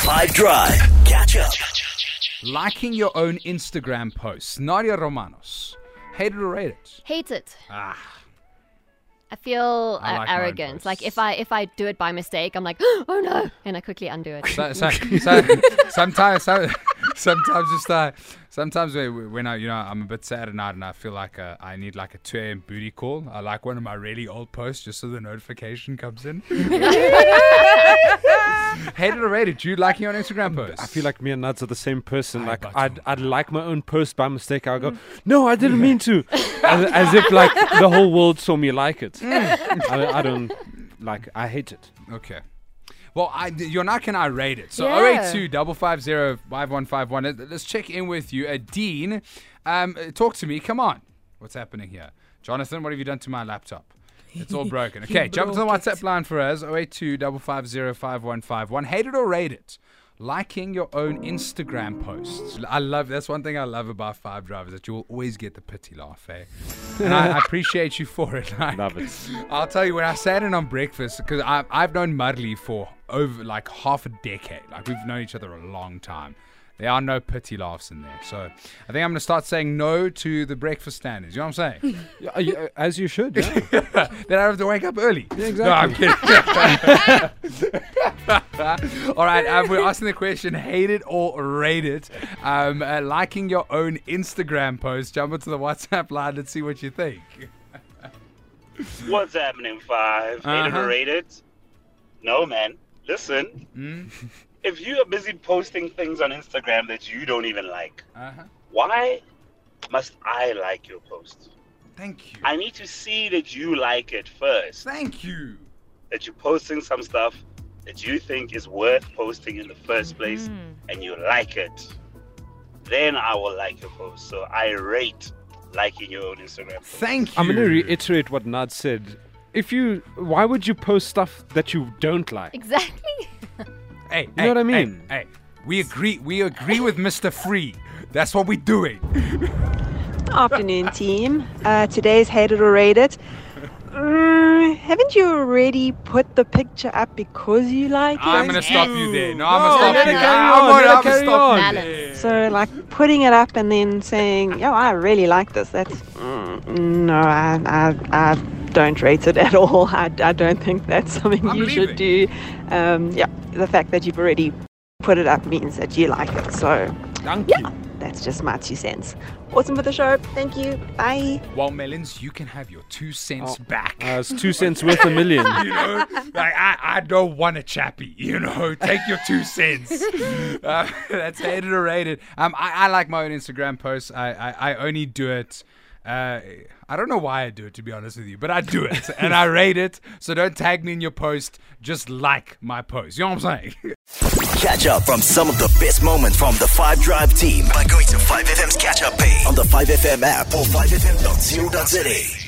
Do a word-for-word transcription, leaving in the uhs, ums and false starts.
Five Drive. Catch up. Liking your own Instagram posts. Nadia Romanos. Hate it or rate it? Hate it. Ah. I feel I uh, like my own arrogant. posts. Like if I if I do it by mistake, I'm like, oh no, and I quickly undo it. So, so, so, sometimes, so, sometimes just uh, sometimes when when I, you know, I'm a bit sad at night and I feel like uh, I need like a two a.m. booty call. I like one of my really old posts just so the notification comes in. Hate it or rate it? Do you like your own Instagram posts? I feel like me and Nuds are the same person. I Like got I'd you. I'd like my own post by mistake. I'll go, no, I didn't mean to, as, as if like the whole world saw me like it. I, I don't like. I hate it. Okay. Well, I, you're not going to rate it. So Yeah. oh eight two, five five zero, five one five one. Let's check in with you. Uh, Dean, um, talk to me. Come on. What's happening here? Jonathan, what have you done to my laptop? It's all broken. Okay, jump to the WhatsApp line for us. oh eight two, five five zero, five one five one. Hate it or rate it? Liking your own Instagram posts. I love, that's one thing I love about Five Drive, is that you will always get the pity laugh, eh? And I, I appreciate you for it. Like, Love it. I'll tell you, when I sat in on breakfast, because I've known Mudley for over like half a decade. Like, we've known each other a long time. There are no pity laughs in there. So I think I'm going to start saying no to the breakfast standards. You know what I'm saying? Yeah, uh, yeah, as you should. Yeah. Then I don't have to wake up early. Yeah, No, I'm exactly. kidding. All right, um, we're asking the question, hate it or rate it? Um, uh, liking your own Instagram post. Jump into the WhatsApp line and see what you think. What's happening, Five? Hate it Uh-huh. or rate it? No, man. Listen, Mm? if you are busy posting things on Instagram that you don't even like, Uh-huh. why must I like your post? Thank you. I need to see that you like it first. Thank you. That you're posting some stuff that you think is worth posting in the first place, and you like it. Then I will like your post. So I rate liking your own Instagram post. Thank you. I'm going to reiterate what Nud said. If you, why would you post stuff that you don't like? Exactly. Hey, You know what I mean? Hey, hey, we agree. We agree with Mister Free. That's what we're doing. Afternoon, team. Uh, today's Hate It or Rate It. Mm, haven't you already put the picture up because you like it? I'm gonna stop you there. No, I'm No, gonna stop let you it there. carry I'm on, gonna, let it I'm gonna carry stop on. you Balance. there. So, like, putting it up and then saying, yo, I really like this. That's, mm, no, I, I, I don't rate it at all. I, I don't think that's something I'm you should do. Um, yeah, the fact that you've already put it up means that you like it. So, Thank yeah, you. that's just my two cents. Awesome for the show. Thank you. Bye. Well, Melons, you can have your two cents back. Uh, it's two cents worth a million. You know, like I, I don't want a chappy. You know, take your two cents. Uh, that's hated or rated. Um, I, I like my own Instagram posts. I, I, I only do it. Uh, I don't know why I do it, to be honest with you, but I do it and I rate it. So don't tag me in your post. Just like my post. You know what I'm saying? Catch up from some of the best moments from the Five Drive team by going to five F M's catch up page on the five F M app or five F M dot co dot za.